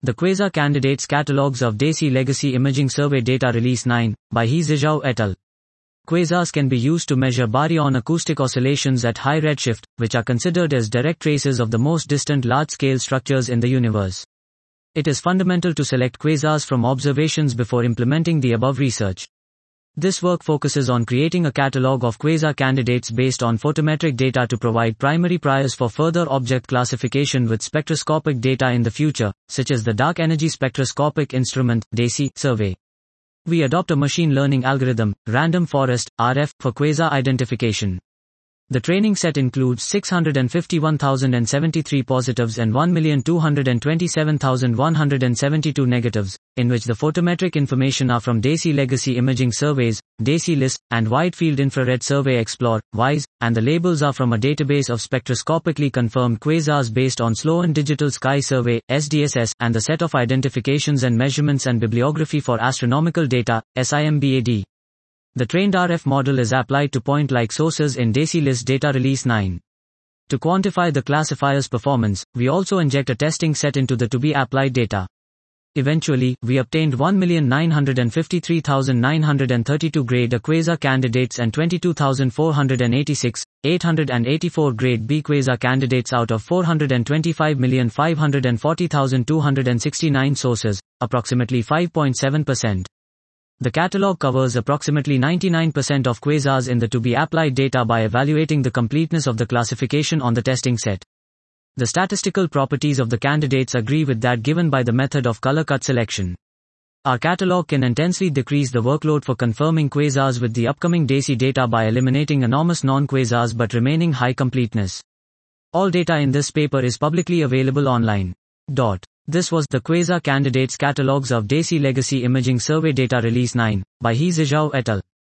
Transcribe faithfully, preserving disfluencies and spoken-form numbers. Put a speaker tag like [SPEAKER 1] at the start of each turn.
[SPEAKER 1] The Quasar Candidates Catalogues of DESI Legacy Imaging Survey Data Release nine, by He Zhizhao et al. Quasars can be used to measure baryon acoustic oscillations at high redshift, which are considered as direct traces of the most distant large-scale structures in the universe. It is fundamental to select quasars from observations before implementing the above research. This work focuses on creating a catalogue of quasar candidates based on photometric data to provide primary priors for further object classification with spectroscopic data in the future, such as the Dark Energy Spectroscopic Instrument (DESI) survey. We adopt a machine learning algorithm, Random Forest, R F, for quasar identification. The training set includes six hundred fifty-one thousand seventy-three positives and one million two hundred twenty-seven thousand one hundred seventy-two negatives, in which the photometric information are from DESI Legacy Imaging Surveys, DESI List, and Wide Field Infrared Survey Explore, WISE, and the labels are from a database of spectroscopically confirmed quasars based on Sloan Digital Sky Survey, S D S S, and the set of identifications and measurements and bibliography for astronomical data, SIMBAD. The trained R F model is applied to point-like sources in DESI List Data Release nine. To quantify the classifier's performance, we also inject a testing set into the to-be-applied data. Eventually, we obtained one million nine hundred fifty-three thousand nine hundred thirty-two grade A quasar candidates and twenty-two thousand four hundred eighty-six, eight hundred eighty-four grade B quasar candidates out of four hundred twenty-five million five hundred forty thousand two hundred sixty-nine sources, approximately five point seven percent. The catalog covers approximately ninety-nine percent of quasars in the to-be-applied data by evaluating the completeness of the classification on the testing set. The statistical properties of the candidates agree with that given by the method of color cut selection. Our catalog can intensely decrease the workload for confirming quasars with the upcoming DESI data by eliminating enormous non-quasars but remaining high completeness. All data in this paper is publicly available online. Dot. This was the Quasar Candidates Catalogues of DESI Legacy Imaging Survey Data Release nine, by He Zhizhao et al.